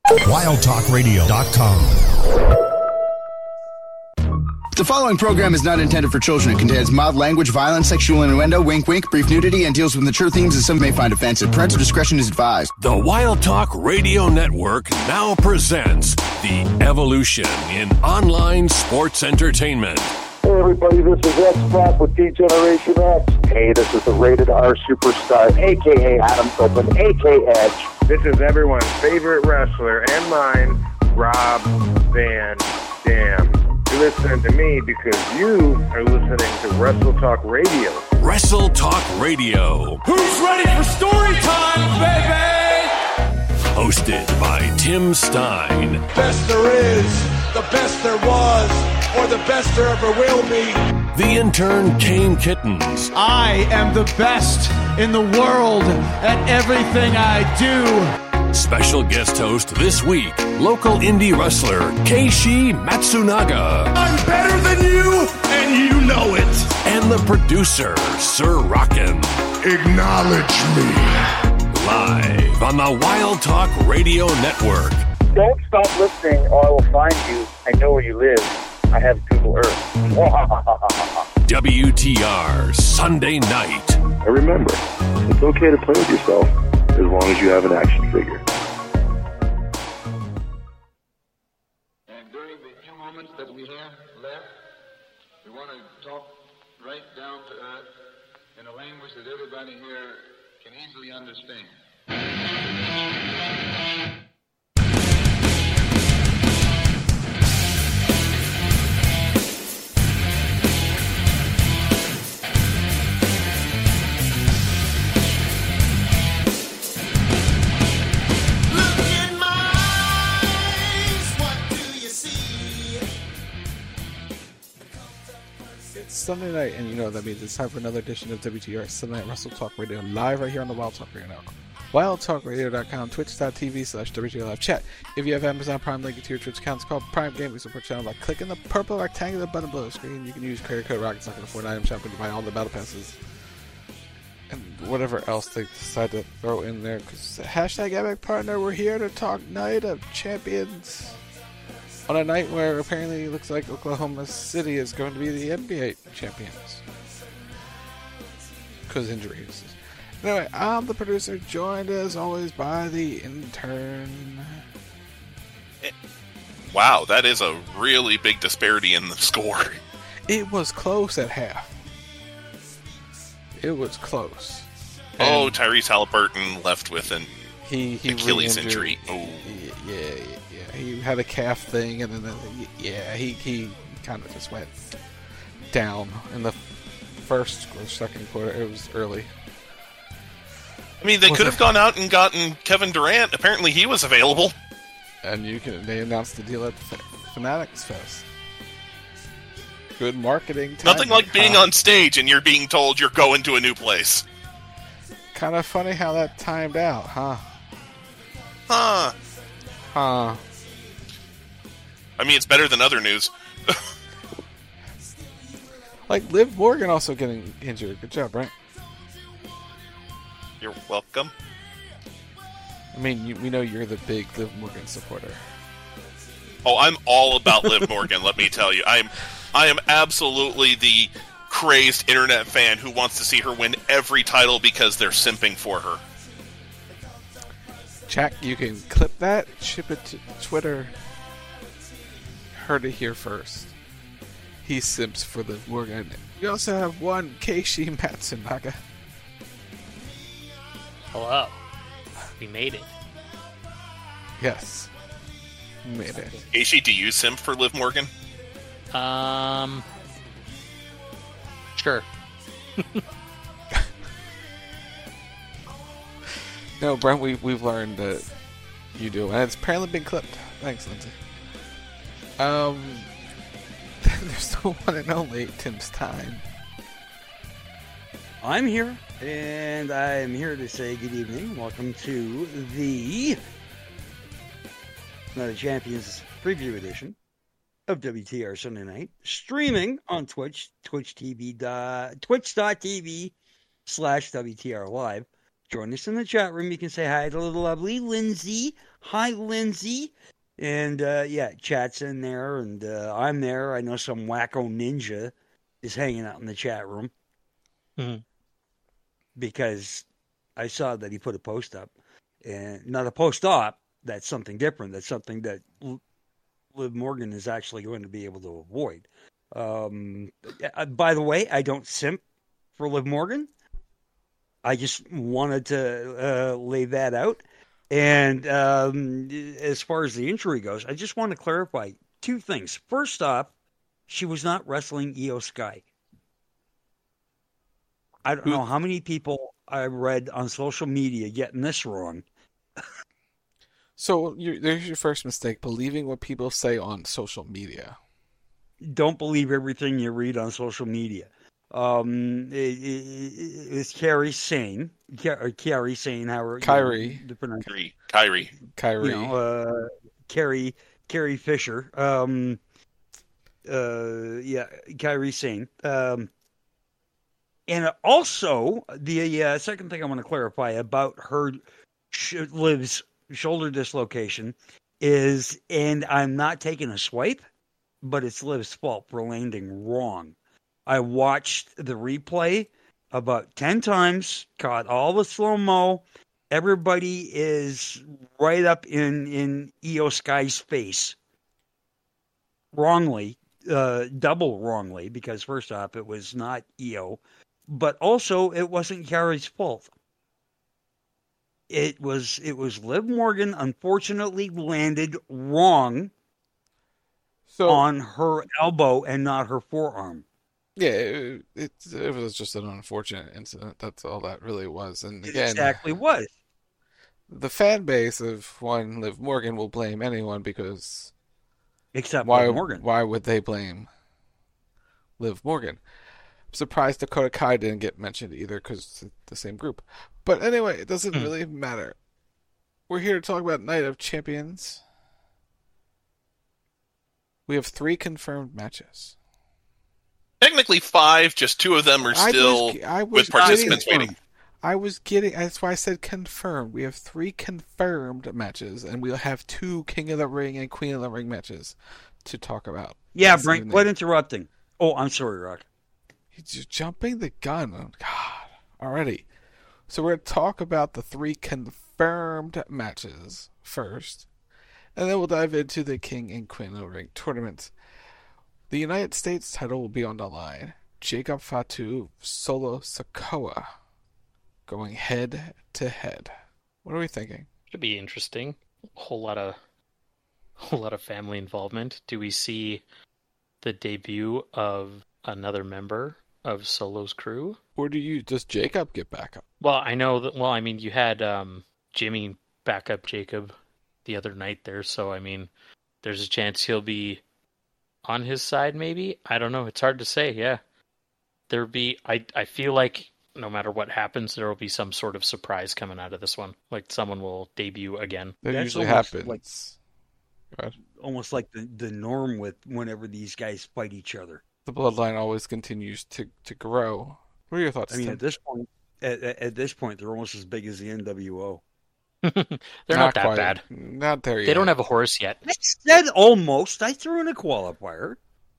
WildTalkRadio.com. The following program is not intended for children. It contains mild language, violence, sexual innuendo, wink wink, brief nudity, and deals with mature themes that some may find offensive. Parental discretion is advised. The Wild Talk Radio Network now presents the evolution in online sports entertainment. Hey everybody, this is X-Pac with D-Generation X. Hey, this is the Rated R Superstar, a.k.a. Adam Copeland, a.k.a. Edge. This is everyone's favorite wrestler and mine, Rob Van Dam. You listen to me because you are listening to Wrestle Talk Radio. Wrestle Talk Radio. Who's ready for story time, baby? Hosted by Tim Stein. Best there is, the best there was, or the best there ever will be. The intern Kane Kittens. I am the best in the world at everything I do. Special guest host this week, local indie wrestler Keishi Matsunaga. I'm better than you, and you know it. And the producer, Sir Rockin'. Acknowledge me. Live on the Wild Talk Radio Network. Don't stop listening or I will find you. I know where you live. I have Google Earth. WTR Sunday night. And remember, it's okay to play with yourself as long as you have an action figure. And during the few moments that we have left, we want to talk right down to earth in a language that everybody here can easily understand. Sunday night, and you know that means it's time for another edition of WTR Sunday Night Wrestle Talk Radio, live right here on the Wild Talk Radio Network. WildTalkRadio.com, Twitch.tv/WTR Live Chat. If you have Amazon Prime, link it to your Twitch account. It's called Prime Game. We support channel by clicking the purple rectangular button below the screen. You can use credit code Rockets on the Fortnite item shop when you buy all the battle passes and whatever else they decide to throw in there. Because hashtag Epic Partner, we're here to talk Night of Champions. On a night where apparently it looks like Oklahoma City is going to be the NBA champions. Because injuries. Anyway, I'm the producer, joined as always by the intern. Wow, that is a really big disparity in the score. It was close at half. It was close. Oh, Tyrese Halliburton left with an Achilles injury. Oh. Yeah. He had a calf thing, and then he kind of just went down in the first or second quarter. It was early. I mean, they could have gone out and gotten Kevin Durant. Apparently, he was available. And they announced the deal at Fanatics Fest. Good marketing. Nothing like being on stage and you're being told you're going to a new place. Kind of funny how that timed out, huh? I mean, it's better than other news. Like Liv Morgan also getting injured. Good job, Brent. You're welcome. I mean, we know you're the big Liv Morgan supporter. Oh, I'm all about Liv Morgan, let me tell you. I am absolutely the crazed internet fan who wants to see her win every title because they're simping for her. Jack, you can clip that, ship it to Twitter. Heard it here first. He simps for Liv Morgan. We also have one Keishi Matsunaga. Hello. We made it. Yes. We made it. Keishi, do you simp for Liv Morgan? Sure. No, Brent, we've learned that you do, and it's apparently been clipped. Thanks, Lindsay. There's the one and only Tim's Time. I'm here, and I'm here to say good evening. Welcome to the Night of Champions preview edition of WTR Sunday Night, streaming on Twitch, twitch.tv/WTR Live. join us in the chat room. You can say hi to the lovely Lindsay. Hi, Lindsay. And, chat's in there, and I'm there. I know some wacko ninja is hanging out in the chat room. Mm-hmm. Because I saw that he put a post up. And not a post up, that's something different. That's something that Liv Morgan is actually going to be able to avoid. By the way, I don't simp for Liv Morgan. I just wanted to lay that out. And as far as the injury goes, I just want to clarify two things. First off, she was not wrestling Io Sky. I don't know how many people I read on social media getting this wrong. So there's your first mistake, believing what people say on social media. Don't believe everything you read on social media. It's Kairi Sane. Kairi Sane, Kyrie. Kyrie. You know, Carrie Fisher. Kairi Sane. And also, the second thing I want to clarify about her Liv's shoulder dislocation is, and I'm not taking a swipe, but it's Liv's fault for landing wrong. I watched the replay about 10 times, caught all the slow-mo. Everybody is right up in Io Sky's face. Wrongly, double wrongly, because first off, it was not Io, but also it wasn't Kairi's fault. It was Liv Morgan, unfortunately, landed wrong on her elbow and not her forearm. Yeah, it was just an unfortunate incident. That's all that really was. And again, it exactly was. The fan base of Liv Morgan will blame anyone because except Liv Morgan. Why would they blame Liv Morgan? I'm surprised Dakota Kai didn't get mentioned either because it's the same group. But anyway, it doesn't really matter. We're here to talk about Night of Champions. We have 3 confirmed matches. Technically 5, just 2 of them are still with participants waiting. That's why I said confirmed. We have 3 confirmed matches, and we'll have 2 King of the Ring and Queen of the Ring matches to talk about. Yeah, Brink, quit interrupting. Oh, I'm sorry, Rock. He's jumping the gun. Oh, God, already. So we're going to talk about the 3 confirmed matches first, and then we'll dive into the King and Queen of the Ring tournaments. The United States title will be on the line. Jacob Fatu, Solo Sikoa, going head to head. What are we thinking? Should be interesting. A whole lot of family involvement. Do we see the debut of another member of Solo's crew? Or does Jacob get back up? Well, I know that. Well, I mean, you had Jimmy back up Jacob the other night there, so I mean, there's a chance he'll be on his side, maybe? I don't know. It's hard to say, yeah. I feel like no matter what happens, there will be some sort of surprise coming out of this one. Like someone will debut again. That usually happens. Like, almost like the norm with whenever these guys fight each other. The bloodline always continues to grow. What are your thoughts, I mean, Tim? at this point, they're almost as big as the NWO. They're not that bad. Not there yet. They don't have a horse yet. I said almost. I threw in a qualifier.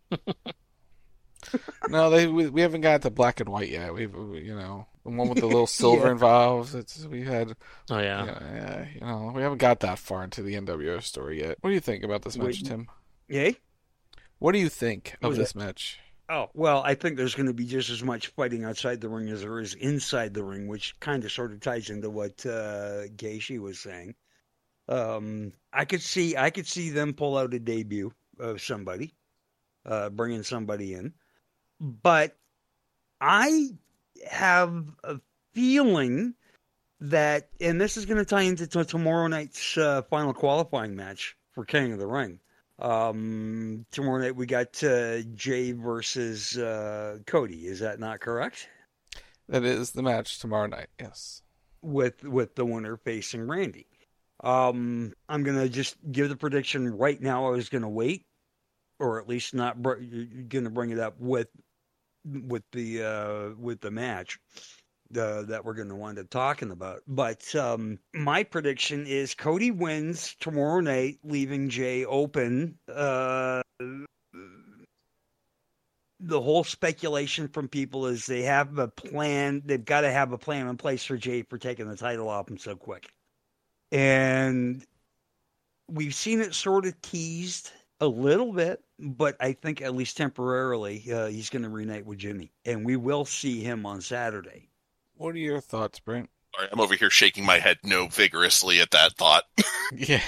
No, we haven't got the black and white yet. We've the one with the little silver involved. We had. Oh yeah. We haven't got that far into the NWO story yet. What do you think about this match, Tim? Yay? What do you think of this match? Oh, well, I think there's going to be just as much fighting outside the ring as there is inside the ring, which kind of sort of ties into what Gaethje was saying. I could see them pull out a debut of somebody, bringing somebody in, but I have a feeling that, and this is going to tie into tomorrow night's final qualifying match for King of the Ring. Tomorrow night we got Jay versus Cody. Is that not correct? That is the match tomorrow night. Yes, with the winner facing Randy. I'm gonna just give the prediction right now. I was gonna wait, or at least not gonna bring it up with the match. that we're going to wind up talking about. But my prediction is Cody wins tomorrow night, leaving Jay open. The whole speculation from people is they have a plan. They've got to have a plan in place for Jay for taking the title off him so quick. And we've seen it sort of teased a little bit, but I think at least temporarily he's going to reunite with Jimmy. And we will see him on Saturday. What are your thoughts, Brent? Sorry, I'm over here shaking my head no vigorously at that thought. Yeah.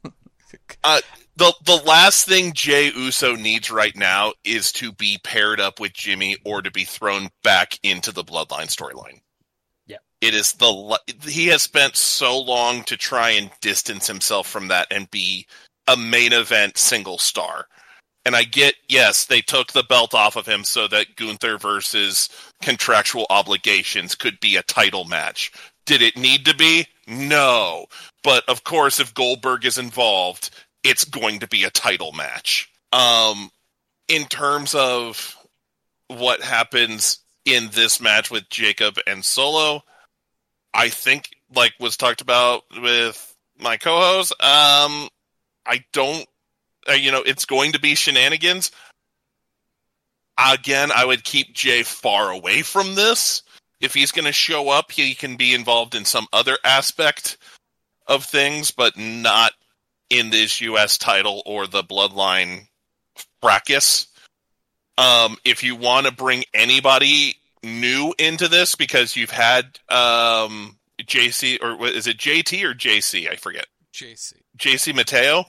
The last thing Jey Uso needs right now is to be paired up with Jimmy or to be thrown back into the Bloodline storyline. Yeah. It is he has spent so long to try and distance himself from that and be a main event single star. And I get, yes, they took the belt off of him so that Gunther versus contractual obligations could be a title match. Did it need to be? No. But of course, if Goldberg is involved, it's going to be a title match. In terms of what happens in this match with Jacob and Solo, I think, like was talked about with my co-host, I don't, it's going to be shenanigans. Again, I would keep Jay far away from this. If he's going to show up, he can be involved in some other aspect of things, but not in this U.S. title or the Bloodline fracas. If you want to bring anybody new into this, because you've had JC, or is it JT or JC? I forget. JC Mateo.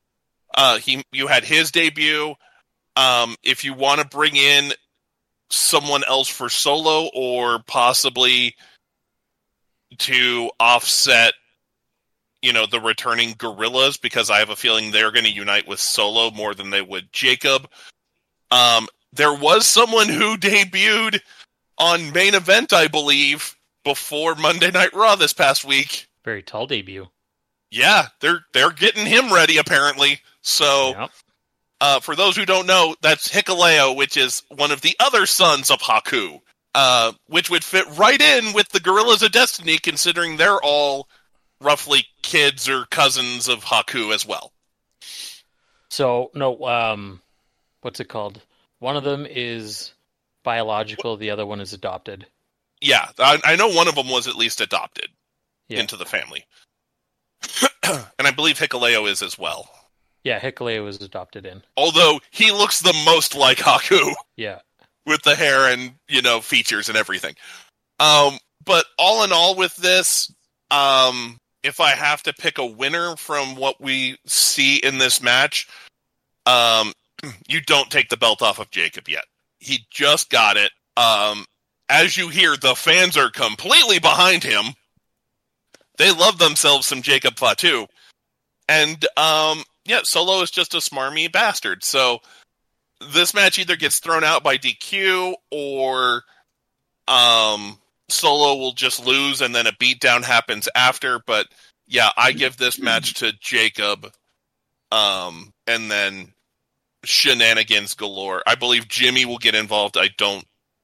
You had his debut. If you want to bring in someone else for Solo, or possibly to offset, the returning Gorillas, because I have a feeling they're going to unite with Solo more than they would Jacob. There was someone who debuted on Main Event, I believe, before Monday Night Raw this past week. Very tall debut. Yeah, they're getting him ready, apparently. So, yep. For those who don't know, that's Hikuleo, which is one of the other sons of Haku, which would fit right in with the Gorillas of Destiny, considering they're all roughly kids or cousins of Haku as well. So, no, what's it called? One of them is biological, the other one is adopted. Yeah, I know one of them was at least adopted into the family. And I believe Hikuleo is as well. Yeah, Hikuleo was adopted in. Although, he looks the most like Haku. Yeah. With the hair and, features and everything. But all in all with this, if I have to pick a winner from what we see in this match, you don't take the belt off of Jacob yet. He just got it. As you hear, the fans are completely behind him. They love themselves some Jacob Fatu. And, Solo is just a smarmy bastard. So, this match either gets thrown out by DQ, or Solo will just lose and then a beatdown happens after. But, yeah, I give this match to Jacob. And then shenanigans galore. I believe Jimmy will get involved. I don't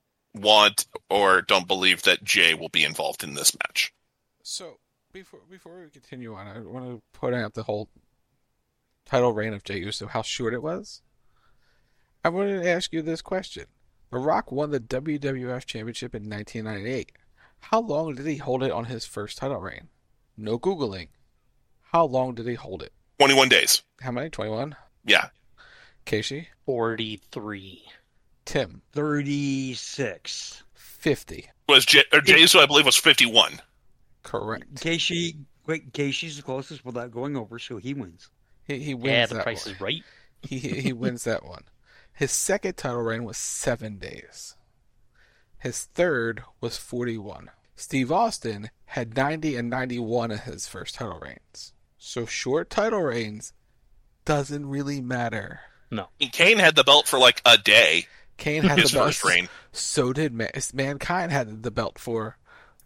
believe that Jay will be involved in this match. So, before we continue on, I want to point out the whole title reign of Jey Uso, how short it was. I wanted to ask you this question. The Rock won the WWF Championship in 1998. How long did he hold it on his first title reign? No Googling. How long did he hold it? 21 days. How many? 21? Yeah. Casey? 43. Tim? 36. 50. Jey Uso, I believe, was 51. Correct. Casey's the closest without going over, so he wins. He wins. Yeah, the that price one. is right. He wins that one. His second title reign was 7 days. His third was 41. Steve Austin had 90 and 91 of his first title reigns. So short title reigns doesn't really matter. No. Kane had the belt for like a day. Kane had his the belt. First reign. So did Mankind had the belt for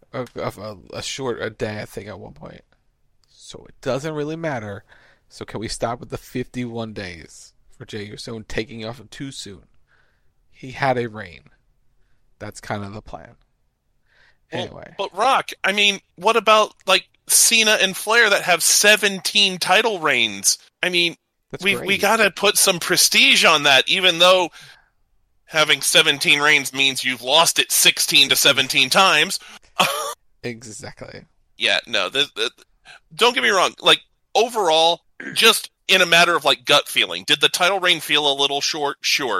a day, I think, at one point. So it doesn't really matter. So can we stop with the 51 days for Jey Uso and taking off him too soon? He had a reign. That's kind of the plan. Anyway. But Rock, I mean, what about like Cena and Flair that have 17 title reigns? I mean, we got to put some prestige on that, even though having 17 reigns means you've lost it 16 to 17 times. Exactly. Yeah, no, don't get me wrong. Like, overall, just in a matter of, like, gut feeling, did the title reign feel a little short? Sure.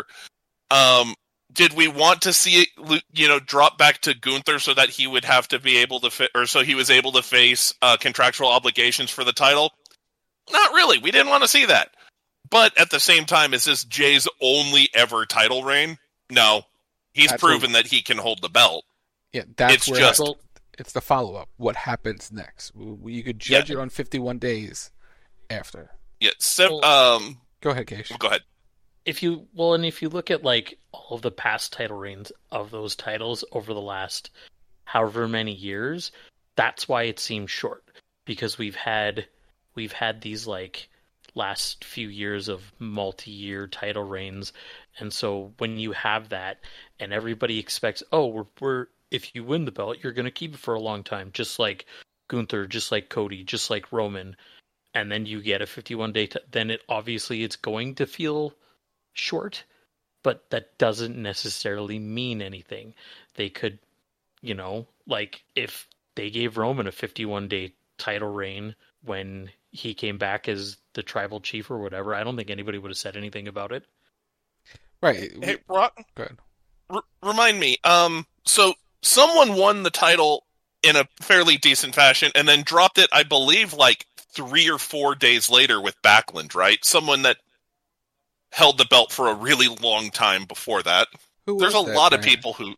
Did we want to see it, drop back to Gunther so that he would have to be able to so he was able to face contractual obligations for the title? Not really. We didn't want to see that. But at the same time, is this Jay's only ever title reign? No. He's proven that he can hold the belt. Yeah, it's the follow-up. What happens next? You could judge it on 51 days after. Yeah. Go ahead, Keish. Go ahead. If you look at like all of the past title reigns of those titles over the last however many years, that's why it seems short, because we've had these like last few years of multi-year title reigns, and so when you have that and everybody expects, we're if you win the belt, you're going to keep it for a long time, just like Gunther, just like Cody, just like Roman, and then you get a 51-day, then it's going to feel short, but that doesn't necessarily mean anything. They could, like if they gave Roman a 51-day title reign when he came back as the tribal chief or whatever, I don't think anybody would have said anything about it. Right. Hey, Rock, go ahead. Remind me, so someone won the title in a fairly decent fashion and then dropped it, I believe, like 3 or 4 days later with Backlund, right? Someone that held the belt for a really long time before that. There's a lot of people who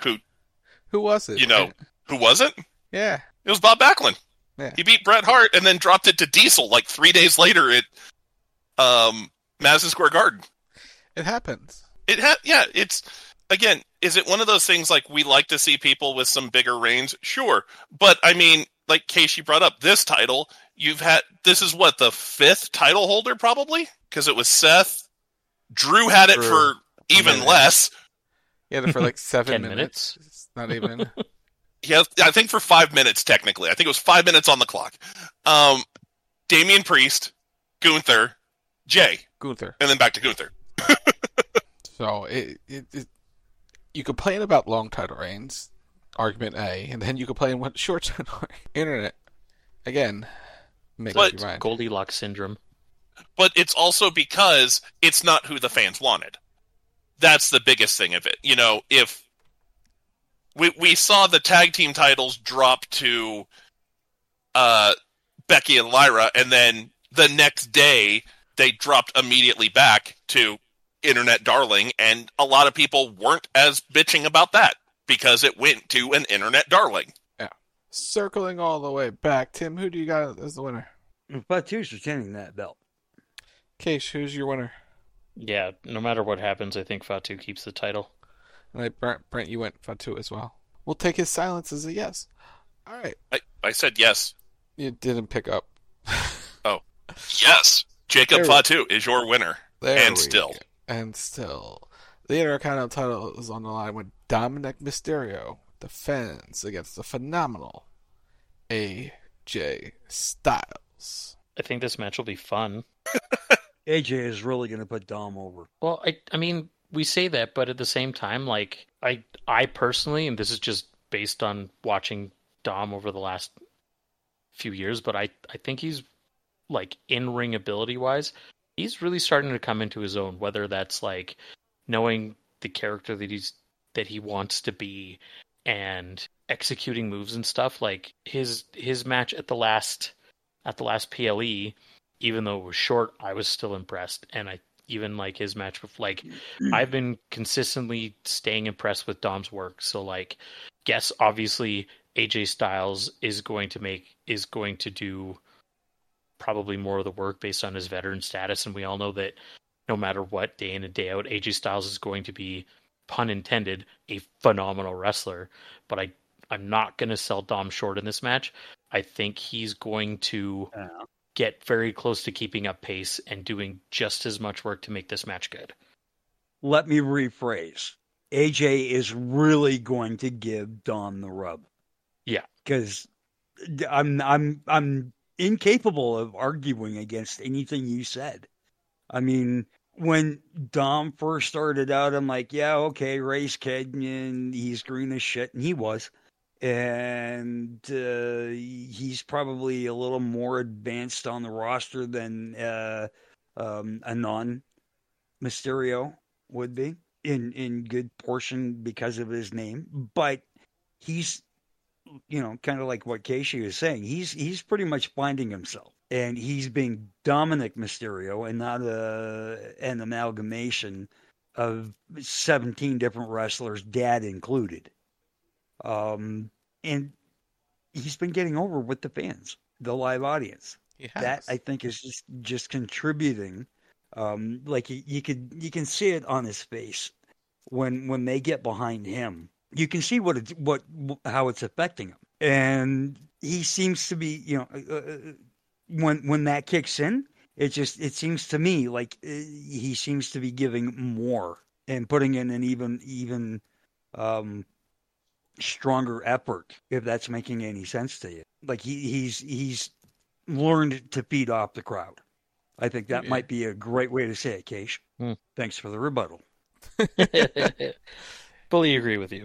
was it? Who was it? Yeah. It was Bob Backlund. Yeah. He beat Bret Hart and then dropped it to Diesel like 3 days later at Madison Square Garden. It happens. It's, again, is it one of those things like we like to see people with some bigger reigns? Sure. But, I mean, like Casey brought up, this title, this is what, the 5th title holder probably? Because it was Seth. Drew had it for even less. He had it for like 7 10 minutes. It's not even. Yeah, I think for 5 minutes, technically. I think it was 5 minutes on the clock. Damian Priest, Gunther, Jay. Gunther. And then back to Gunther. So, you complain about long title reigns, argument A, and then you complain about short title reigns. Internet, again, make up your mind. Goldilocks syndrome. But it's also because it's not who the fans wanted. That's the biggest thing of it. If we saw the tag team titles drop to Becky and Lyra, and then the next day they dropped immediately back to Internet Darling, and a lot of people weren't as bitching about that because it went to an Internet Darling. Yeah. Circling all the way back, Tim, who do you got as the winner? Fatu's retaining that belt. Keish, who's your winner? Yeah, no matter what happens, I think Fatu keeps the title. And Brent, you went Fatu as well. We'll take his silence as a yes. All right. I said yes. You didn't pick up. Oh. Yes. Jacob Fatu is your winner. And still. The Intercontinental title is on the line when Dominic Mysterio defends against the phenomenal AJ Styles. I think this match will be fun. AJ is really going to put Dom over. Well, I mean, we say that, but at the same time, like, I personally, and this is just based on watching Dom over the last few years, but I think he's, like, in-ring ability-wise, he's really starting to come into his own, whether that's, like, knowing the character that he wants to be and executing moves and stuff. Like, his match at the last PLE, even though it was short, I was still impressed. And even like his match with, like, I've been consistently staying impressed with Dom's work. So, like, yes, obviously AJ Styles is going to do probably more of the work based on his veteran status, and we all know that no matter what, day in and day out, AJ Styles is going to be, pun intended, a phenomenal wrestler. But I'm not going to sell Dom short in this match. I think he's going to get very close to keeping up pace and doing just as much work to make this match good. Let me rephrase. AJ is really going to give Dom the rub. Yeah. Because I'm incapable of arguing against anything you said. I mean, when Dom first started out, I'm like, yeah, okay, Ray's kid, and he's green as shit, and he was. And he's probably a little more advanced on the roster than a non-Mysterio would be, in good portion because of his name. But he's, kind of like what Casey was saying, he's pretty much finding himself. And he's being Dominic Mysterio and not an amalgamation of 17 different wrestlers, dad included. And he's been getting over with the fans, the live audience. That, I think, is just contributing. Like you can see it on his face when they get behind him. You can see how it's affecting him, and he seems to be, when that kicks in, it seems to me like he seems to be giving more and putting in an even stronger effort, if that's making any sense to you. Like he's learned to feed off the crowd. I think that might be a great way to say it, Keish. Thanks for the rebuttal. Fully agree with you.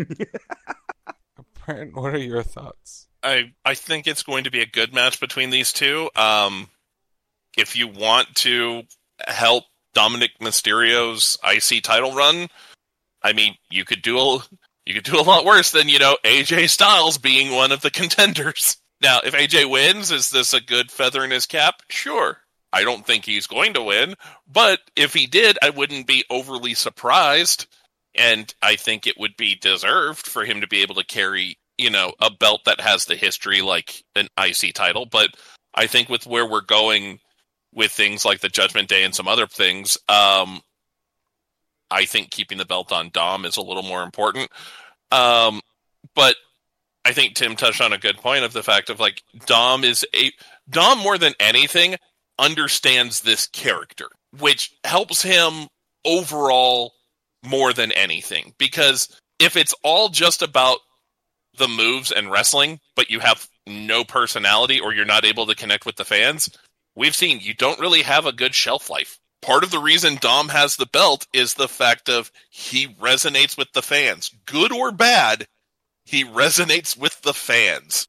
Brent, what are your thoughts? I think it's going to be a good match between these two. If you want to help Dominic Mysterio's IC title run, I mean, you could do a lot worse than, AJ Styles being one of the contenders. Now, if AJ wins, is this a good feather in his cap? Sure. I don't think he's going to win, but if he did, I wouldn't be overly surprised. And I think it would be deserved for him to be able to carry, a belt that has the history like an IC title. But I think with where we're going with things like the Judgment Day and some other things, I think keeping the belt on Dom is a little more important. But I think Tim touched on a good point of the fact of like Dom more than anything understands this character, which helps him overall more than anything, because if it's all just about the moves and wrestling, but you have no personality or you're not able to connect with the fans, we've seen you don't really have a good shelf life. Part of the reason Dom has the belt is the fact of he resonates with the fans. Good or bad, he resonates with the fans.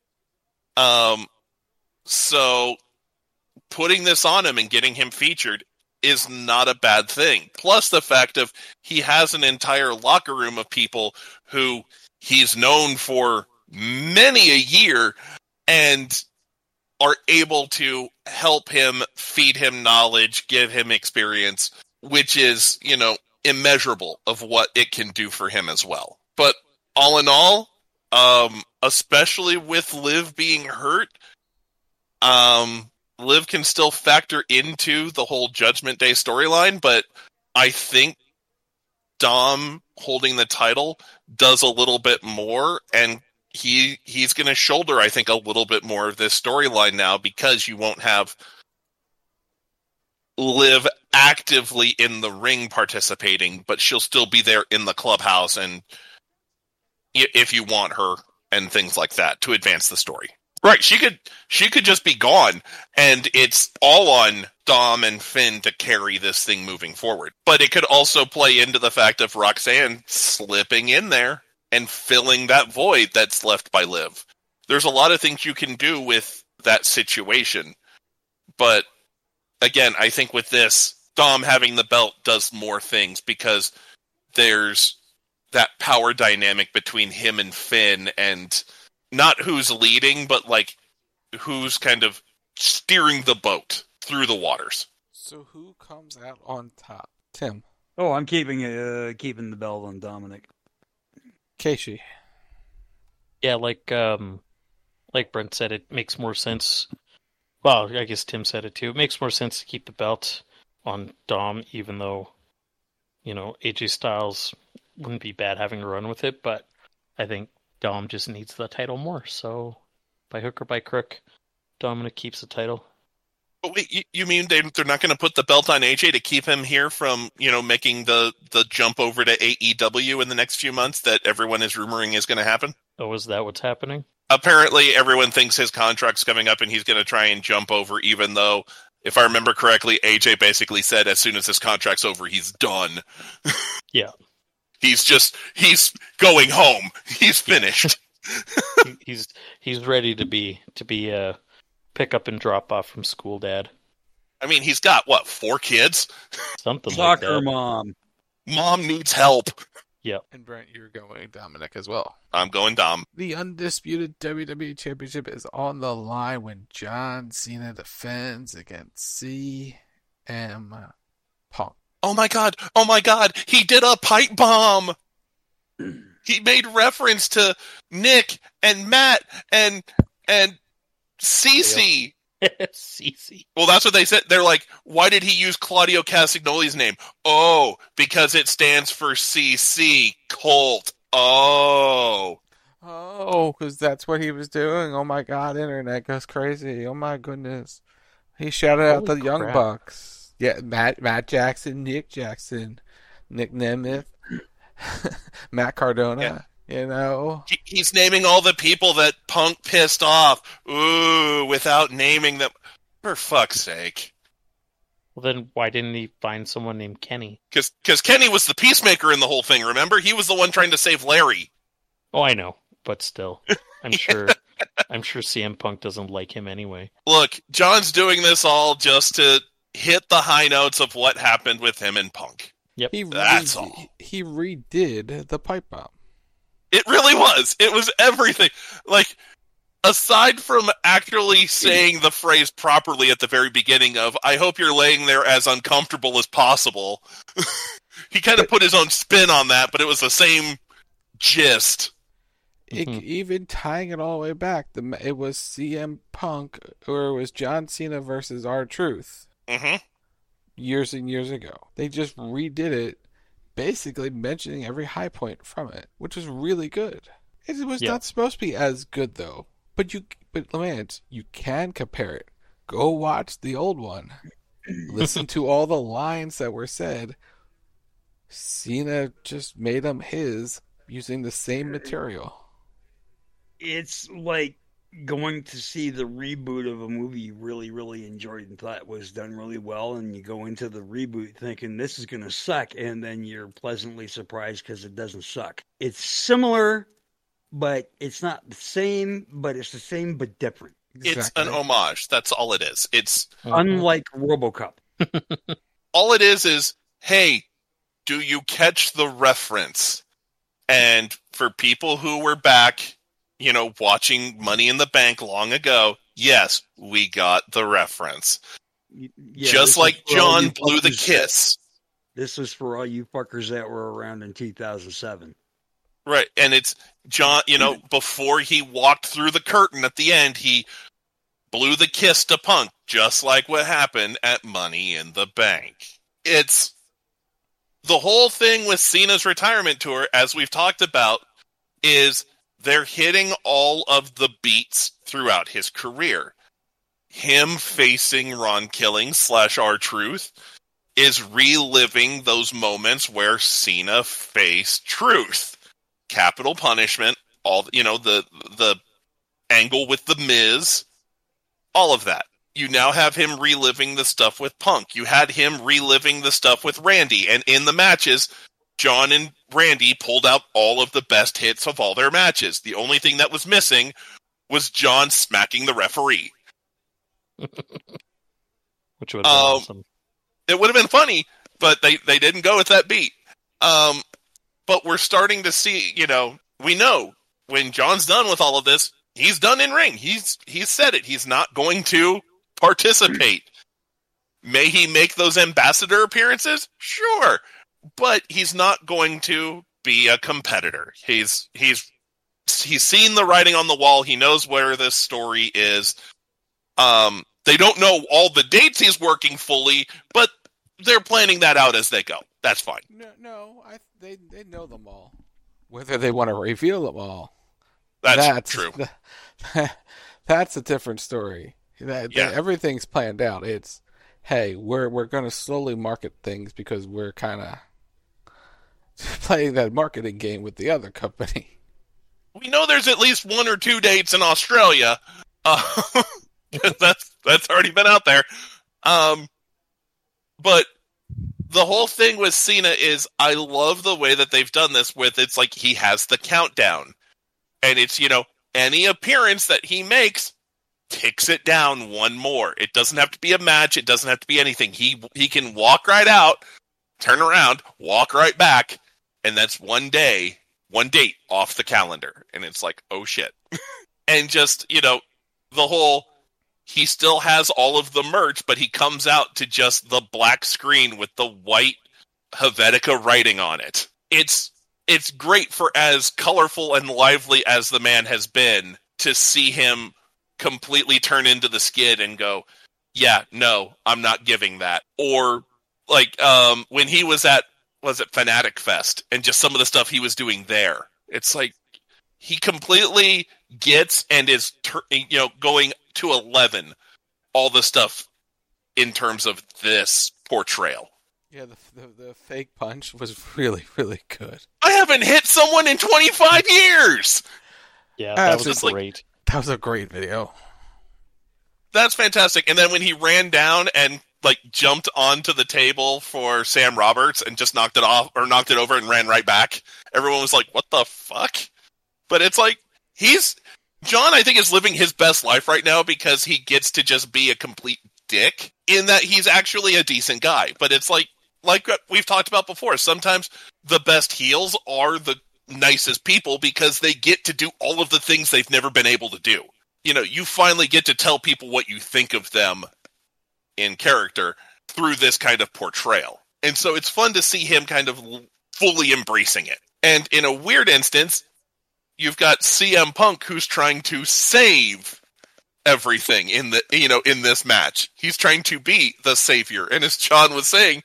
So putting this on him and getting him featured is not a bad thing. Plus the fact of he has an entire locker room of people who he's known for many a year and are able to help him, feed him knowledge, give him experience, which is, immeasurable of what it can do for him as well. But all in all, especially with Liv being hurt, Liv can still factor into the whole Judgment Day storyline, but I think Dom holding the title does a little bit more, and he's going to shoulder, I think, a little bit more of this storyline now, because you won't have Liv actively in the ring participating, but she'll still be there in the clubhouse, and if you want her, and things like that to advance the story. Right, she could just be gone, and it's all on Dom and Finn to carry this thing moving forward. But it could also play into the fact of Roxanne slipping in there and filling that void that's left by Liv. There's a lot of things you can do with that situation. But, again, I think with this, Dom having the belt does more things, because there's that power dynamic between him and Finn, and not who's leading, but like who's kind of steering the boat through the waters. So who comes out on top? Tim. Oh, I'm keeping the belt on Dominic. Keishi. Yeah, like Brent said, it makes more sense. Well, I guess Tim said it too. It makes more sense to keep the belt on Dom, even though, AJ Styles wouldn't be bad having a run with it, but I think Dom just needs the title more, so by hook or by crook, Dominic keeps the title. But wait, you mean they're not going to put the belt on AJ to keep him here from, making the jump over to AEW in the next few months that everyone is rumoring is going to happen? Oh, is that what's happening? Apparently, everyone thinks his contract's coming up and he's going to try and jump over, even though, if I remember correctly, AJ basically said as soon as his contract's over, he's done. Yeah. He's going home. He's finished. he's ready to be a pick up and drop off from school dad. I mean, he's got, 4 kids? Something like that. Soccer mom. Mom needs help. Yep. And Brent, you're going Dominic as well. I'm going Dom. The undisputed WWE Championship is on the line when John Cena defends against CM Punk. Oh my god, he did a pipe bomb! He made reference to Nick and Matt and Cece. Cece. Well, that's what they said. They're like, why did he use Claudio Castagnoli's name? Oh, because it stands for CC, Colt. Oh, because that's what he was doing. Oh my god, internet goes crazy. Oh my goodness. He shouted out the Young Bucks. Yeah, Matt Jackson, Nick Jackson, Nick Nemeth, Matt Cardona. Yeah. You know? He's naming all the people that Punk pissed off. Ooh, without naming them. For fuck's sake. Well, then why didn't he find someone named Kenny? Because Kenny was the peacemaker in the whole thing, remember? He was the one trying to save Larry. Oh, I know. But still, I'm sure CM Punk doesn't like him anyway. Look, John's doing this all just to hit the high notes of what happened with him and Punk. Yep. That's all. He redid the pipe bomb. It really was. It was everything. Like, aside from actually saying the phrase properly at the very beginning of, I hope you're laying there as uncomfortable as possible, he kind of put his own spin on that, but it was the same gist. Even tying it all the way back, it was CM Punk, or it was John Cena versus R-Truth. Mm-hmm. Years and years ago. They just redid it, basically mentioning every high point from it, which was really good. It was not supposed to be as good though. But Lance, you can compare it. Go watch the old one. Listen to all the lines that were said. Cena just made them his using the same material. It's like going to see the reboot of a movie you really, really enjoyed and thought was done really well, and you go into the reboot thinking this is going to suck, and then you're pleasantly surprised because it doesn't suck. It's similar, but it's not the same, but it's the same but different. Exactly. It's an homage. That's all it is. It's unlike RoboCop. All it is, hey, do you catch the reference? And for people who were back, watching Money in the Bank long ago, yes, we got the reference. Yeah, just like John blew the kiss. This was for all you fuckers that were around in 2007. Right, and it's John, before he walked through the curtain at the end, he blew the kiss to Punk, just like what happened at Money in the Bank. It's the whole thing with Cena's retirement tour, as we've talked about, is they're hitting all of the beats throughout his career. Him facing Ron Killing / R-Truth is reliving those moments where Cena faced Truth. Capital Punishment, all the angle with the Miz, all of that. You now have him reliving the stuff with Punk. You had him reliving the stuff with Randy, and in the matches, John and Randy pulled out all of the best hits of all their matches. The only thing that was missing was John smacking the referee. Which would have been awesome. It would have been funny, but they didn't go with that beat. But we're starting to see, we know when John's done with all of this, he's done in ring. He's said it. He's not going to participate. May he make those ambassador appearances? Sure. But he's not going to be a competitor. He's seen the writing on the wall. He knows where this story is. They don't know all the dates he's working fully, but they're planning that out as they go. That's fine. They know them all. Whether they want to reveal them all, that's true. That's a different story. Everything's planned out. It's, hey, we're going to slowly market things because we're kind of playing that marketing game with the other company. we know there's at least 1 or 2 dates in Australia. That's already been out there. But the whole thing with Cena is I love the way that they've done this with it's like he has the countdown. And it's, any appearance that he makes ticks it down one more. It doesn't have to be a match. It doesn't have to be anything. He can walk right out, turn around, walk right back, and that's one date off the calendar. And it's like, oh shit. And just, the whole, he still has all of the merch, but he comes out to just the black screen with the white Helvetica writing on it. It's great for as colorful and lively as the man has been to see him completely turn into the skid and go, yeah, no, I'm not giving that. Or like when he was at, was it Fanatic Fest, and just some of the stuff he was doing there. It's like he completely gets and is going to 11 all the stuff in terms of this portrayal. Yeah, the fake punch was really, really good. I haven't hit someone in 25 years! Yeah, that was great. That was a great video. That's fantastic. And then when he ran down and jumped onto the table for Sam Roberts and just knocked it over and ran right back, everyone was like, what the fuck? But it's like, John, I think, is living his best life right now because he gets to just be a complete dick in that he's actually a decent guy. But it's like we've talked about before, sometimes the best heels are the nicest people because they get to do all of the things they've never been able to do. You finally get to tell people what you think of them in character through this kind of portrayal. And so it's fun to see him kind of fully embracing it. And in a weird instance, you've got CM Punk who's trying to save everything in this match. He's trying to be the savior. And as John was saying,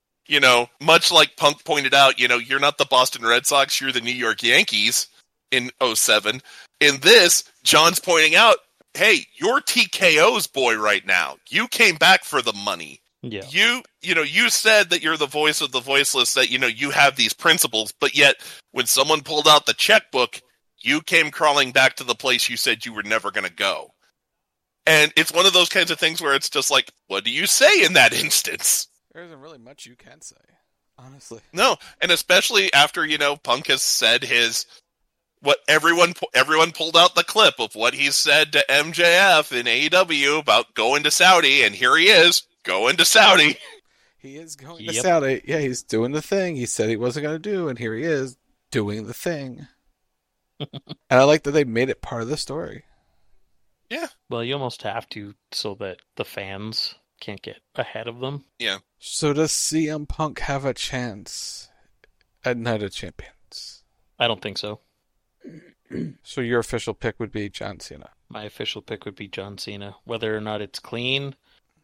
much like Punk pointed out, you're not the Boston Red Sox, you're the New York Yankees in 2007. In this, John's pointing out, hey, you're TKO's boy right now. You came back for the money. Yeah. You said that you're the voice of the voiceless, that, you have these principles, but yet when someone pulled out the checkbook, you came crawling back to the place you said you were never going to go. And it's one of those kinds of things where it's just like, what do you say in that instance? There isn't really much you can say, honestly. No, and especially after, Punk has said what everyone pulled out the clip of what he said to MJF in AEW about going to Saudi, and here he is, going to Saudi. He is going to Saudi. Yeah, he's doing the thing he said he wasn't going to do, and here he is, doing the thing. And I like that they made it part of the story. Yeah. Well, you almost have to so that the fans can't get ahead of them. Yeah. So does CM Punk have a chance at Night of Champions? I don't think so. So your official pick would be John Cena? My official pick would be John Cena. Whether or not it's clean.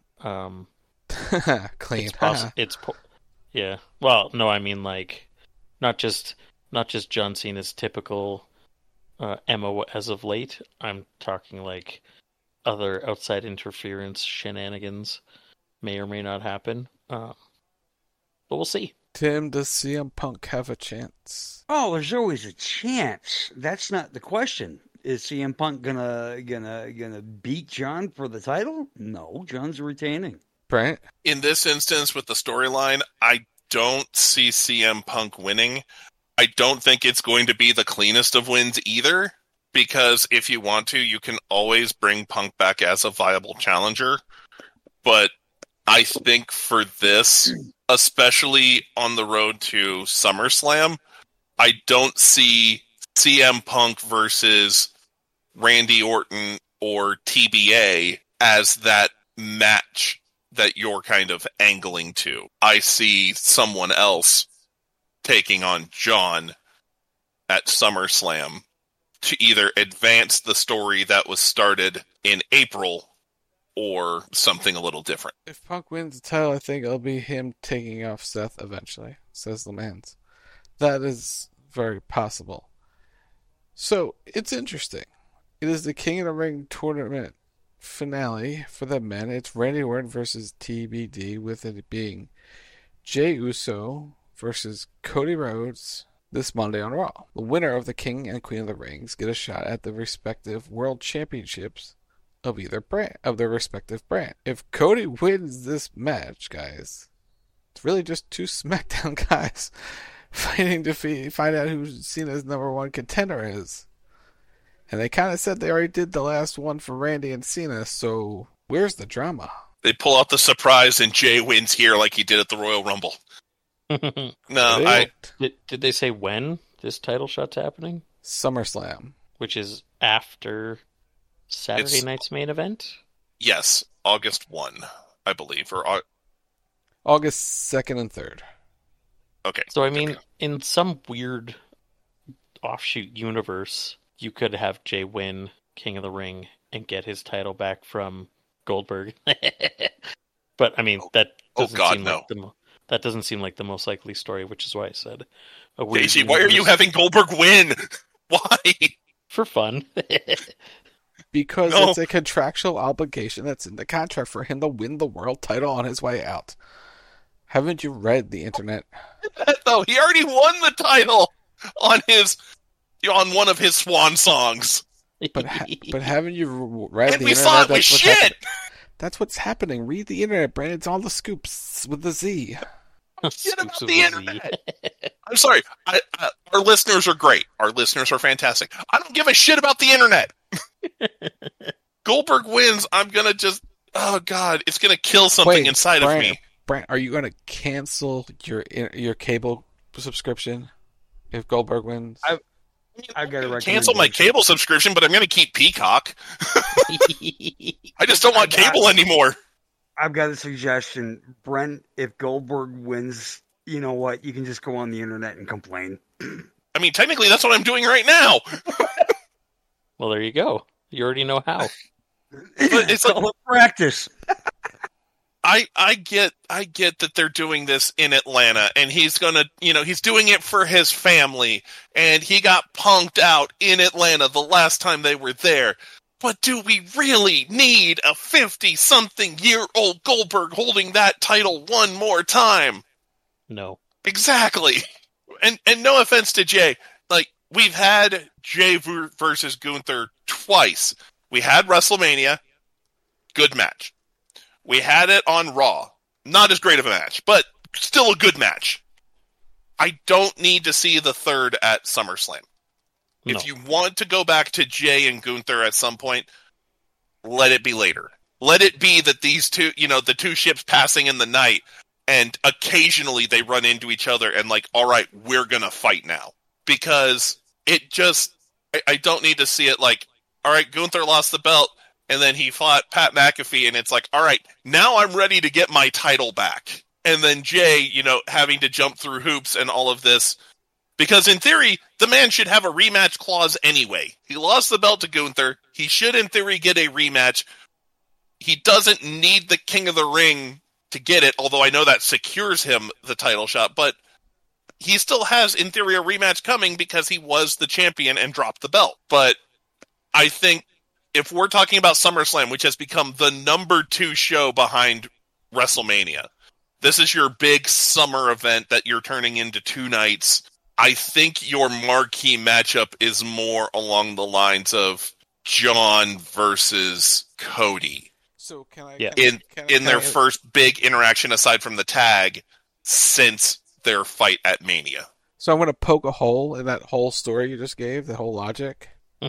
Clean. Yeah. Well, no, I mean not just John Cena's typical MO as of late. I'm talking other outside interference shenanigans may or may not happen. But we'll see. Tim, does CM Punk have a chance? Oh, there's always a chance. That's not the question. Is CM Punk gonna beat John for the title? No, John's retaining. Right. In this instance, with the storyline, I don't see CM Punk winning. I don't think it's going to be the cleanest of wins either, because if you want to, you can always bring Punk back as a viable challenger. But I think for this, especially on the road to SummerSlam, I don't see CM Punk versus Randy Orton or TBA as that match that you're kind of angling to. I see someone else taking on John at SummerSlam to either advance the story that was started in April or something a little different. If Punk wins the title, I think it'll be him taking off Seth eventually, says LeMans. That is very possible. So, it's interesting. It is the King of the Ring tournament finale for the men. It's Randy Orton versus TBD, with it being Jey Uso versus Cody Rhodes this Monday on Raw. The winner of the King and Queen of the Rings get a shot at the respective World Championships of either brand, of their respective brand. If Cody wins this match, guys, it's really just two SmackDown guys fighting to find out who Cena's number one contender is. And they kind of said they already did the last one for Randy and Cena, so where's the drama? They pull out the surprise and Jay wins here like he did at the Royal Rumble. Did they say when this title shot's happening? SummerSlam. Which is after Saturday night's main event? Yes, August 1, I believe. Or August 2nd and 3rd. Okay. So, I mean, in some weird offshoot universe, you could have Jay win King of the Ring and get his title back from Goldberg. But, I mean, that doesn't seem like the most likely story, which is why I said a weird Casey, why are you having Goldberg win? Why? For fun. Because it's a contractual obligation that's in the contract for him to win the world title on his way out. Haven't you read the internet? No, he already won the title on one of his swan songs. But haven't you read and the we internet? saw it was shit! That's what's happening. Read the internet, Brandon. It's all the scoops with the Z. Shit about the internet. I'm sorry. Our listeners are great. Our listeners are fantastic. I don't give a shit about the internet. Goldberg wins. I'm gonna just. Oh God, it's gonna kill something inside of me. Brand, are you gonna cancel your cable subscription if Goldberg wins? I've got to cancel my cable subscription, but I'm going to keep Peacock. I just don't want cable anymore. I've got a suggestion. Brent, if Goldberg wins, you know what? You can just go on the internet and complain. I mean, technically, that's what I'm doing right now. Well, there you go. You already know how. But it's like practice. I get that they're doing this in Atlanta, and he's gonna, he's doing it for his family, and he got punked out in Atlanta the last time they were there. But do we really need a 50-something-year-old Goldberg holding that title one more time? No. Exactly. And no offense to Jay, like, we've had Jay versus Gunther twice. We had WrestleMania, good match. We had it on Raw. Not as great of a match, but still a good match. I don't need to see the third at SummerSlam. No. If you want to go back to Jay and Gunther at some point, let it be later. Let it be that these two, the two ships passing in the night, and occasionally they run into each other and like, all right, we're going to fight now. Because it just, I don't need to see it like, all right, Gunther lost the belt, and then he fought Pat McAfee, and it's like, all right, now I'm ready to get my title back. And then Jay, having to jump through hoops and all of this. Because in theory, the man should have a rematch clause anyway. He lost the belt to Gunther. He should, in theory, get a rematch. He doesn't need the King of the Ring to get it, although I know that secures him the title shot. But he still has, in theory, a rematch coming because he was the champion and dropped the belt. But I think if we're talking about SummerSlam, which has become the number 2 show behind WrestleMania, this is your big summer event that you're turning into 2 nights. I think your marquee matchup is more along the lines of John versus Cody. So can I? Yeah. In their first big interaction aside from the tag since their fight at Mania. So I'm going to poke a hole in that whole story you just gave, the whole logic.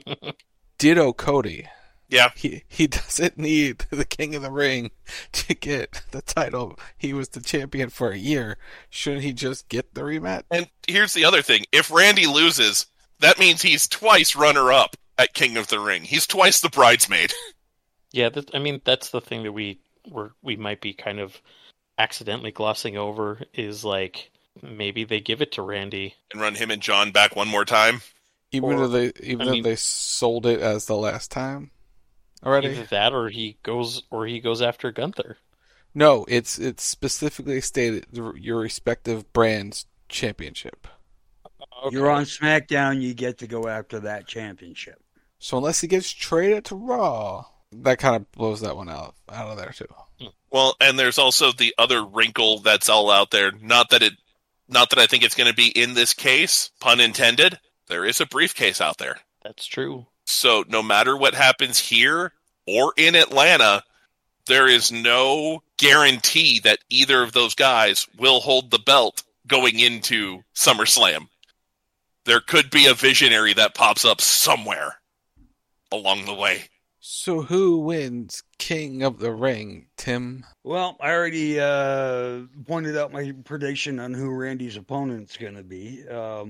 Ditto Cody. Yeah. He doesn't need the King of the Ring to get the title. He was the champion for a year. Shouldn't he just get the rematch? And here's the other thing. If Randy loses, that means he's twice runner-up at King of the Ring. He's twice the bridesmaid. Yeah, that's the thing that we might be kind of accidentally glossing over is like maybe they give it to Randy and run him and John back one more time. Even though they sold it as the last time already. Either that or he goes after Gunther. No, it's specifically stated your respective brand's championship. Okay. You're on SmackDown, you get to go after that championship. So unless he gets traded to Raw, that kind of blows that one out of there too. Well, and there's also the other wrinkle that's all out there. Not that it Not that I think it's going to be in this case, pun intended. There is a briefcase out there. That's true. So no matter what happens here or in Atlanta, there is no guarantee that either of those guys will hold the belt going into SummerSlam. There could be a visionary that pops up somewhere along the way. So who wins King of the Ring, Tim? Well, I already pointed out my prediction on who Randy's opponent's going to be.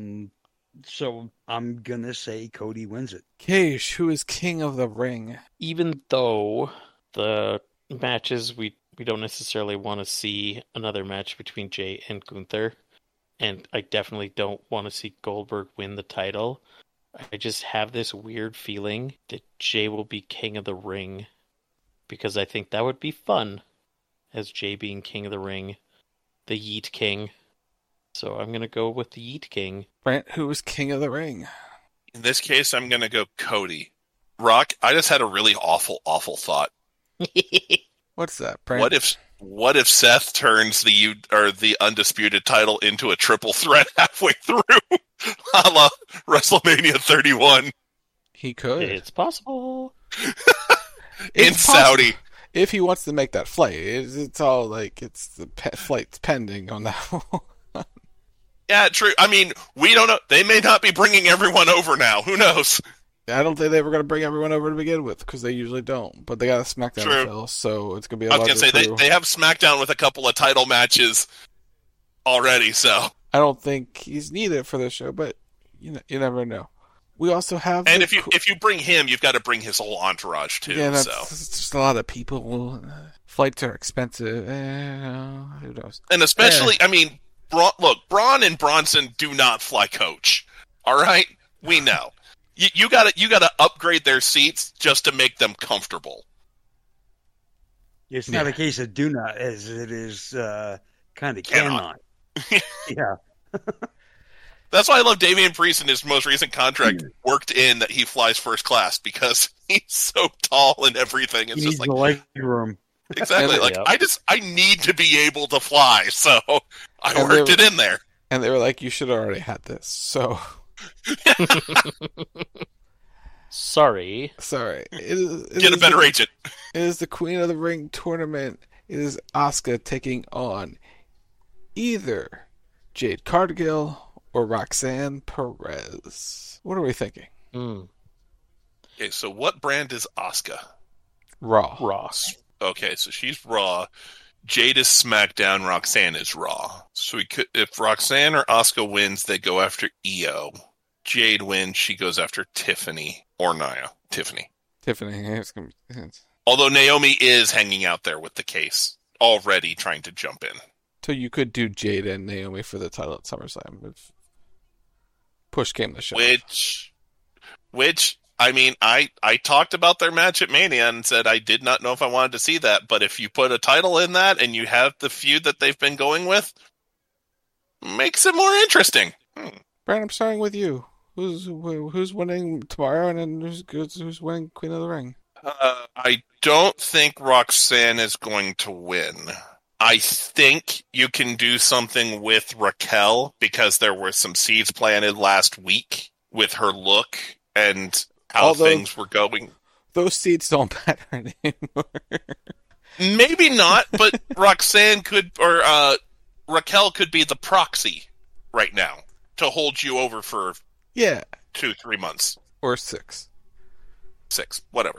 So I'm going to say Cody wins it. Cage, who is King of the Ring? Even though the matches, we don't necessarily want to see another match between Jay and Gunther, and I definitely don't want to see Goldberg win the title. I just have this weird feeling that Jay will be King of the Ring, because I think that would be fun, as Jay being King of the Ring, the Yeet King. So I'm going to go with the Yeet King. Brant, who is King of the Ring? In this case, I'm going to go Cody. Rock, I just had a really awful thought. What's that, Brant? What if Seth turns the undisputed title into a triple threat halfway through, a la WrestleMania 31? He could. It's possible. In Saudi. If he wants to make that flight. It's all like, it's the flight's pending on that one. Yeah, true. I mean, we don't know. They may not be bringing everyone over now. Who knows? I don't think they were going to bring everyone over to begin with, because they usually don't. But they got a SmackDown to fill, so it's going to be a lot of I was going to say, they have SmackDown with a couple of title matches already, so. I don't think he's needed for this show, but you never know. We also have... And if you bring him, you've got to bring his whole entourage, too. Yeah, that's just a lot of people. Flights are expensive. Who knows? And especially, I mean, Braun and Bronson do not fly coach. All right? We know. You gotta upgrade their seats just to make them comfortable. It's not a case of do not, as it is kind of cannot. Yeah. That's why I love Damian Priest in his most recent contract worked in that he flies first class, because he's so tall and everything. It's just like the leg room. Exactly. Like I need to be able to fly, so I worked it in there. And they were like, you should have already had this, so Sorry. Get a better agent. It is the Queen of the Ring tournament. It is Asuka taking on either Jade Cargill or Roxanne Perez. What are we thinking? Okay, so what brand is Asuka? Raw. Okay, so she's Raw. Jade is SmackDown. Roxanne is Raw. So if Roxanne or Asuka wins, they go after Io. Jade wins, she goes after Tiffany or Nia. Tiffany. Although Naomi is hanging out there with the case, already trying to jump in. So you could do Jade and Naomi for the title at SummerSlam if push came to shove. Which I mean, I talked about their match at Mania and said I did not know if I wanted to see that, but if you put a title in that and you have the feud that they've been going with, makes it more interesting. Brad, I'm starting with you. Who's winning tomorrow, and then who's winning Queen of the Ring? I don't think Roxanne is going to win. I think you can do something with Raquel, because there were some seeds planted last week with her look and how things were going. Those seeds don't matter anymore. Maybe not, but Roxanne could, or Raquel could be the proxy right now to hold you over for 2-3 months. Or 6, whatever.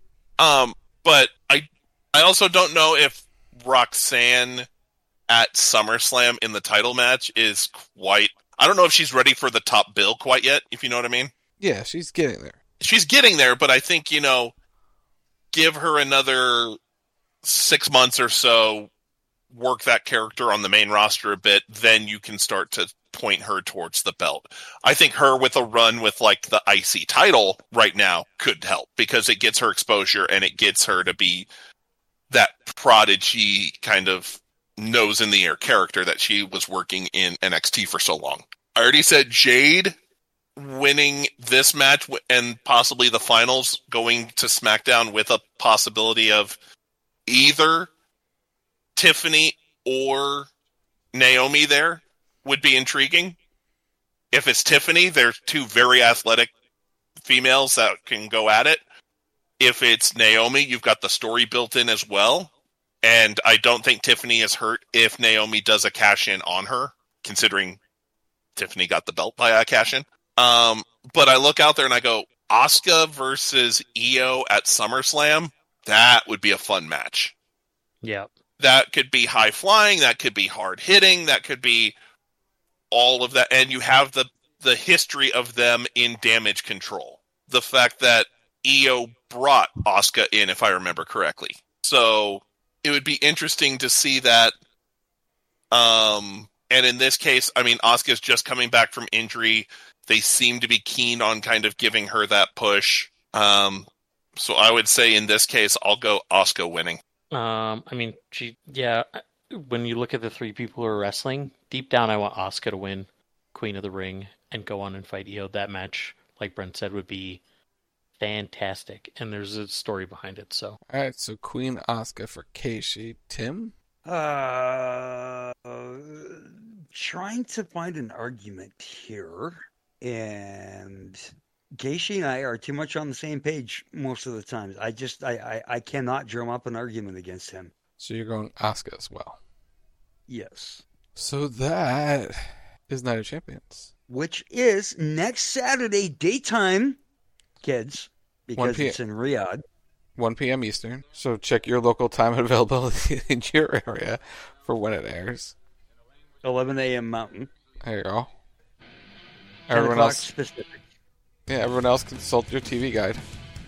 But I also don't know if Roxanne at SummerSlam in the title match is quite... I don't know if she's ready for the top bill quite yet, if you know what I mean. Yeah, she's getting there. She's getting there, but I think, give her another 6 months or so, work that character on the main roster a bit, then you can start to point her towards the belt. I think her with a run with like the IC title right now could help, because it gets her exposure and it gets her to be that prodigy kind of nose in the air character that she was working in NXT for so long. I already said Jade winning this match and possibly the finals, going to SmackDown with a possibility of either Tiffany or Naomi there would be intriguing. If it's Tiffany, they're two very athletic females that can go at it. If it's Naomi, you've got the story built in as well. And I don't think Tiffany is hurt if Naomi does a cash-in on her, considering Tiffany got the belt by a cash-in. But I look out there and I go, Asuka versus Io at SummerSlam, that would be a fun match. Yeah. That could be high-flying, that could be hard-hitting, that could be all of that. And you have the history of them in Damage Control. The fact that Io brought Asuka in, if I remember correctly. So it would be interesting to see that. And in this case, I mean, Asuka's just coming back from injury. They seem to be keen on kind of giving her that push. So I would say in this case, I'll go Asuka winning. I mean, when you look at the three people who are wrestling, deep down I want Asuka to win Queen of the Ring and go on and fight Io. That match, like Brent said, would be fantastic. And there's a story behind it, so. All right, so Queen Asuka for Keishi. Tim? Trying to find an argument here, and Gaethje and I are too much on the same page most of the time. I cannot drum up an argument against him. So you're going Asuka as well? Yes. So that is Night of Champions. Which is next Saturday daytime, kids, because it's in Riyadh. 1 p.m. Eastern. So check your local time and availability in your area for when it airs. 11 a.m. Mountain. There you go. 10 Everyone else specific. Yeah, everyone else consult your TV guide.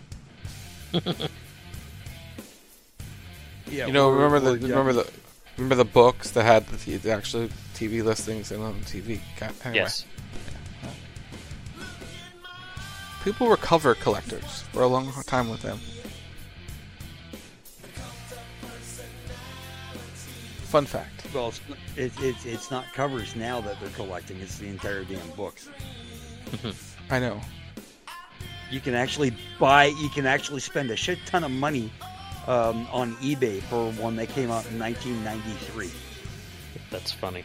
Yeah, you know, remember the books that had the actual TV listings and on TV. Anyway. Yes. People were cover collectors for a long time with them. Fun fact. Well, it's not covers now that they're collecting. It's the entire damn books. I know. You can actually spend a shit ton of money on eBay for one that came out in 1993. That's funny.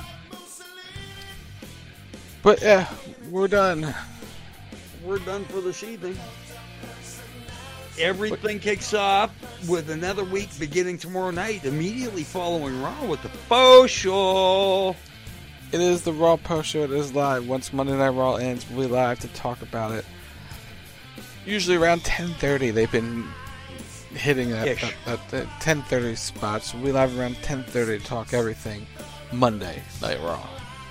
But yeah, we're done. We're done for this evening. Everything kicks off with another week beginning tomorrow night, immediately following Raw with the Post Show. It is the Raw Post Show. It is live. Once Monday Night Raw ends, we'll be live to talk about it. Usually around 10:30. They've been hitting that 10:30 spot. So we'll be live around 10:30 to talk everything Monday Night Raw.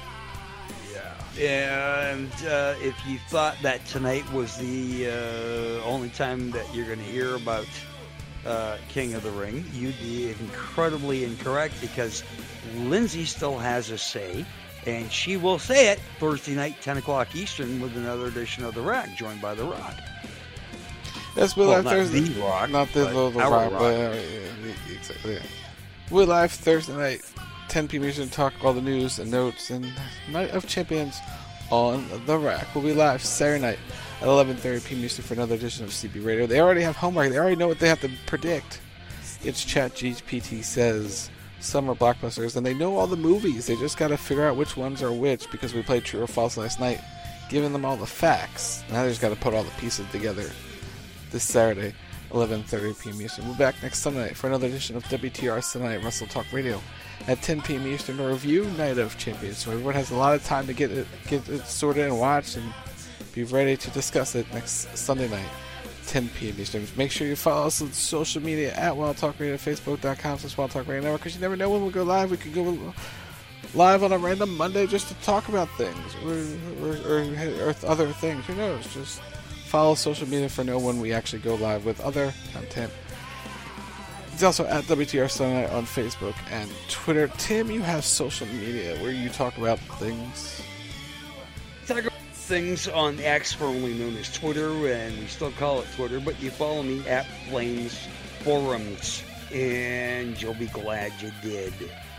And if you thought that tonight was the only time that you're going to hear about King of the Ring, you'd be incredibly incorrect, because Lindsay still has a say, and she will say it Thursday night, 10 o'clock Eastern, with another edition of The Rock, joined by The Rock. Yes, we're live Thursday. The Rock, not the Rock. Exactly. Yeah. We're live Thursday night, 10 p.m. Eastern, to talk all the news and notes and Night of Champions on The Rack. We'll be live Saturday night at 11:30 p.m. Eastern for another edition of CB Radio. They already have homework. They already know what they have to predict. It's ChatGPT says summer blockbusters, and they know all the movies. They just got to figure out which ones are which, because we played True or False last night, giving them all the facts. Now they just got to put all the pieces together this Saturday, 11:30 p.m. Eastern. We'll be back next Sunday night for another edition of WTR Sunday Night Wrestle Talk Radio at 10 p.m. Eastern to review Night of Champions. So everyone has a lot of time to get it sorted and watched and be ready to discuss it next Sunday night, 10 p.m. Eastern. Make sure you follow us on social media at Wild Talk Radio, Facebook.com/Wild Talk Radio Network, because you never know when we'll go live. We could go live on a random Monday just to talk about things or other things. Who knows? Just follow social media for know when we actually go live with other content. It's also at WTR Sunday Night on Facebook and Twitter. Tim, you have social media where you talk about things. Talk about things on X, formerly known as Twitter, and we still call it Twitter, but you follow me at Flames Forums, and you'll be glad you did.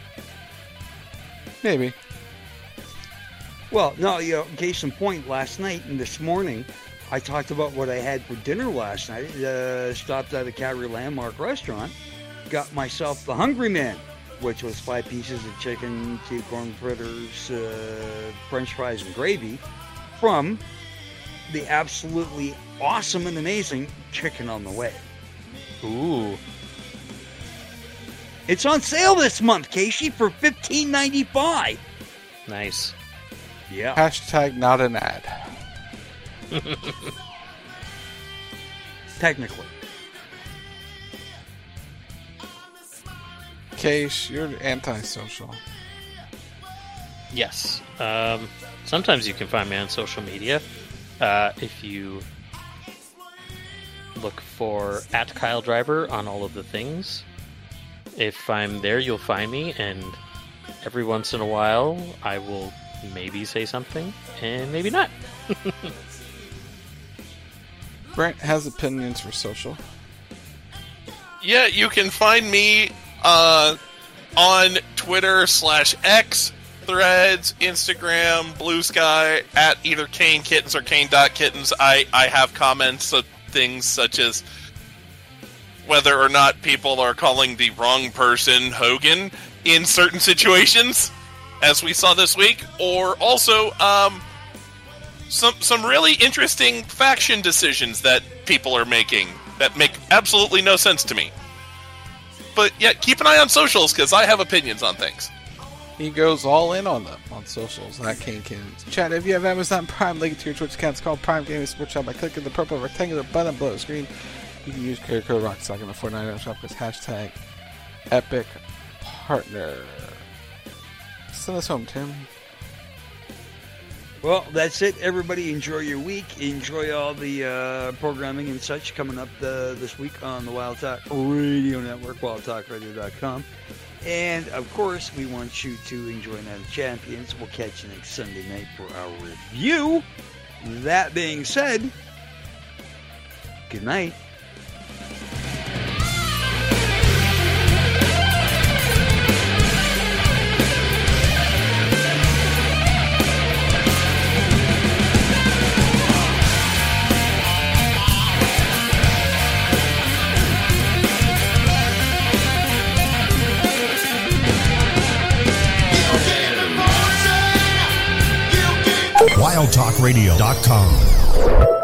Maybe. Well, no, case in point, last night and this morning, I talked about what I had for dinner last night. Stopped at a Calgary Landmark restaurant, got myself the Hungry Man which was 5 pieces of chicken, 2 corn fritters, French fries, and gravy, from the absolutely awesome and amazing Chicken on the Way. Ooh. It's on sale this month, Casey, for $15.95. Nice. Yeah. Hashtag not an ad. Technically. Case, you're antisocial. Yes. Sometimes you can find me on social media. If you look for @KyleDriver on all of the things. If I'm there, you'll find me, and every once in a while, I will maybe say something, and maybe not. Brent has opinions for social. Yeah, you can find me on Twitter/X, Threads, Instagram, Blue Sky, at either Kane Kittens or Kane.Kittens. I have comments of things such as whether or not people are calling the wrong person Hogan in certain situations, as we saw this week, or also some really interesting faction decisions that people are making that make absolutely no sense to me. But yeah, keep an eye on socials, because I have opinions on things. He goes all in on them on socials, not Kane Kittens. Chat, if you have Amazon Prime, link it to your Twitch account. It's called Prime Gaming Sports Shop by clicking the purple rectangular button below the screen. You can use carrier code ROCKSOCK in the $4.99 shop with hashtag Epic Partner. Send us home, Tim. Well, that's it. Everybody enjoy your week. Enjoy all the programming and such coming up this week on the Wild Talk Radio Network, wildtalkradio.com. And, of course, we want you to enjoy Night of Champions. We'll catch you next Sunday night for our review. That being said, good night. WildTalkRadio.com.